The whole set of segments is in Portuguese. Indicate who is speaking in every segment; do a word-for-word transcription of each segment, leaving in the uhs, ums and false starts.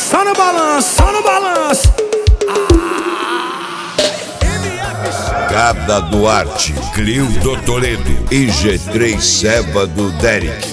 Speaker 1: Só no balanço, só no balanço.
Speaker 2: Gada Duarte, Clildo Toledo e G três Seva do Derek.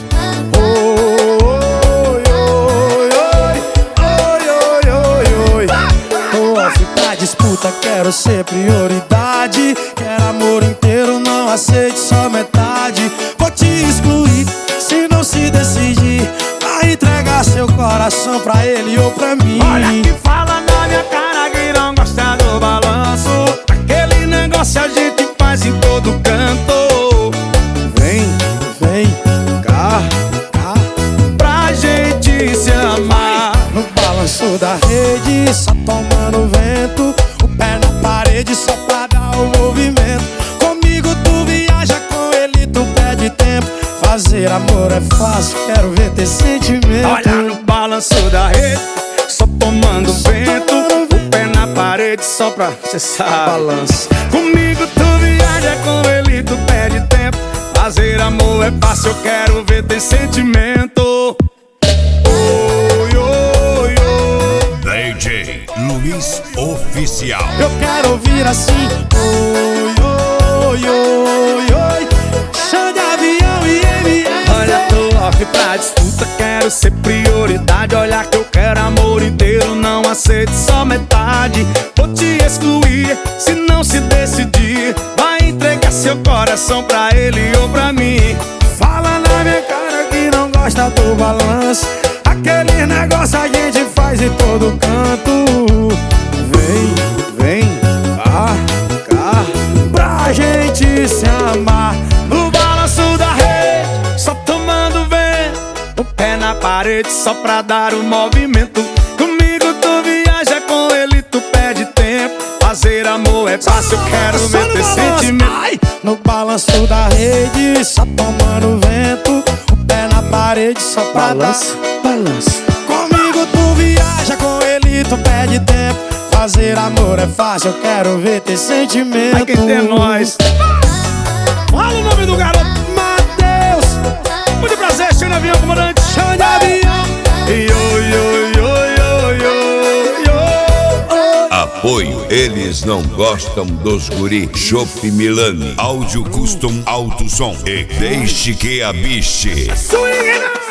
Speaker 1: Disputa, quero ser prioridade. Quero amor inteiro, não aceite só metade. Vou te excluir se não se decidir. Vai entregar seu coração pra ele ou pra mim.
Speaker 3: Olha que fala na minha cara que não gosta do balanço. Aquele negócio a gente faz em todo canto.
Speaker 1: Vem, vem, cá, cá,
Speaker 3: pra gente se amar.
Speaker 1: No balanço da rede, só tomando vento. O pé na parede só pra dar o movimento. Comigo tu viaja, com ele tu perde tempo. Fazer amor é fácil, quero ver ter sentimento.
Speaker 3: Olha no balanço da rede, só tomando vento. O pé na parede só pra, cê sabe,
Speaker 1: balança.
Speaker 3: Comigo tu viaja, com ele tu perde tempo. Fazer amor é fácil, eu quero ver ter sentimento.
Speaker 2: D J Luiz Oficial.
Speaker 1: Eu quero ouvir assim. Oi, oi, oi, oi. Chão de avião e M S.
Speaker 3: Olha, tô off pra disputa, quero ser prioridade. Olha que eu quero amor inteiro, não aceito só metade. Vou te excluir se não se decidir. Vai entregar seu coração pra ele ou pra mim.
Speaker 1: Fala na minha cara que não gosta do balanço. Aquele negócio a gente faz em todo canto. Vem, vem, cá, cá, pra gente se amar.
Speaker 3: No balanço da rede, só tomando vento. O pé na parede só pra dar o movimento. Comigo tu viaja, com ele tu perde tempo. Fazer amor é fácil, eu quero ver ter sentimento.
Speaker 1: Ai, no balanço da rede, só tomando vento. O pé na parede só pra
Speaker 3: Balança,
Speaker 1: dar balança. Comigo tu viaja, com ele tu perde tempo. Fazer amor é fácil, eu quero ver ter sentimento.
Speaker 3: Ai, quem tem é nós.
Speaker 1: Fala o nome do garoto, Matheus.
Speaker 3: Muito prazer, chão de avião, comandante.
Speaker 1: Chão de avião.
Speaker 3: Yo, yo, yo, yo, yo, yo.
Speaker 2: Apoio, eles não gostam dos guri. Chopp Milani, áudio custom alto som. E deixe que a biche.
Speaker 1: Swing it up.